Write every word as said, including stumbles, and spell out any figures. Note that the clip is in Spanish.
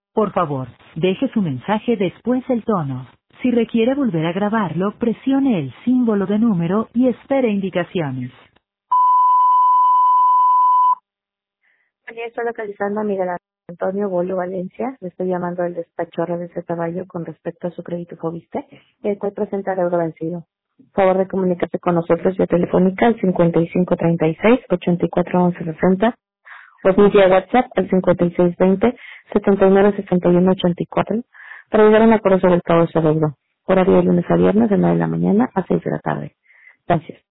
Por favor, deje su mensaje después del tono. Si requiere volver a grabarlo, presione el símbolo de número y espere indicaciones. Aquí estoy localizando a Miguel Antonio Bolo Valencia. Le estoy llamando del despacho Redes de Caballo con respecto a su crédito Fobiste, el cual presenta deuda vencido. Favor de comunicarse con nosotros vía telefónica al cincuenta y cinco treinta y seis, ochenta y cuatro once sesenta o vía WhatsApp al cincuenta y seis veinte, setenta y nueve sesenta y uno ochenta y cuatro para llegar a un acuerdo sobre el pago de su deuda. Horario de lunes a viernes de nueve de la mañana a seis de la tarde. Gracias.